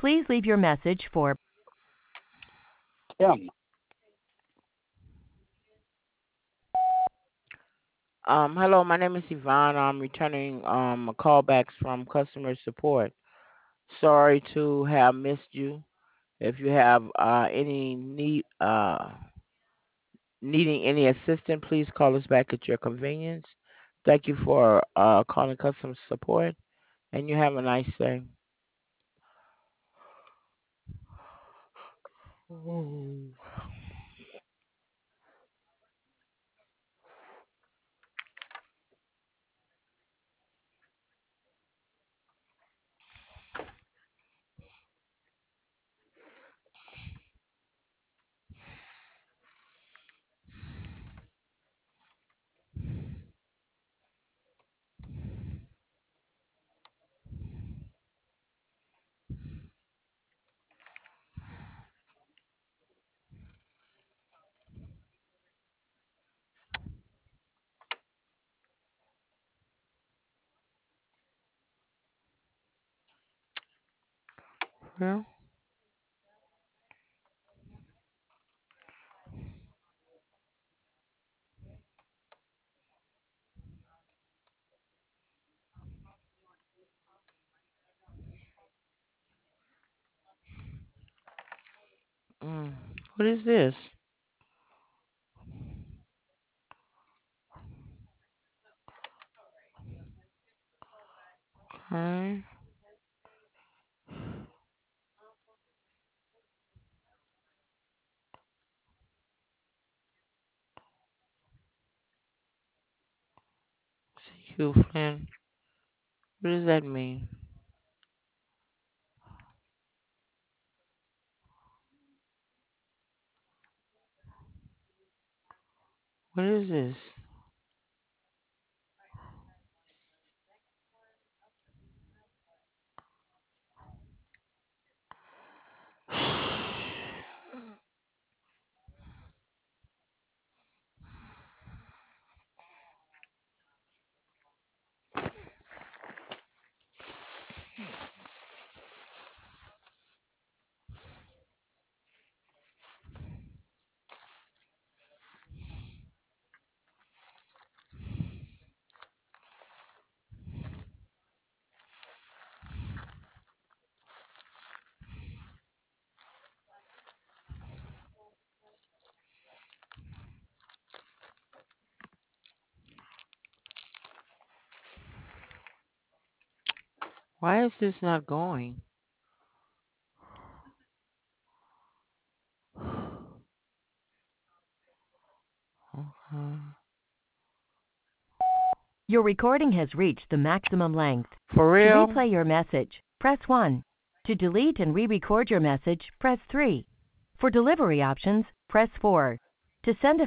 Please leave your message for Tim. Hello, my name is Yvonne. I'm returning a callbacks from customer support. Sorry to have missed you. If you have any needing any assistance, please call us back at your convenience. Thank you for calling customer support, and you have a nice day. Oh. Yeah. Mm. What is this? Okay. Hugh Flynn. What does that mean? What is this? Why is this not going? Okay. your recording has reached the maximum length. For To real? replay your message, press 1. To delete and re-record your message, press 3. For delivery options, press 4. To send a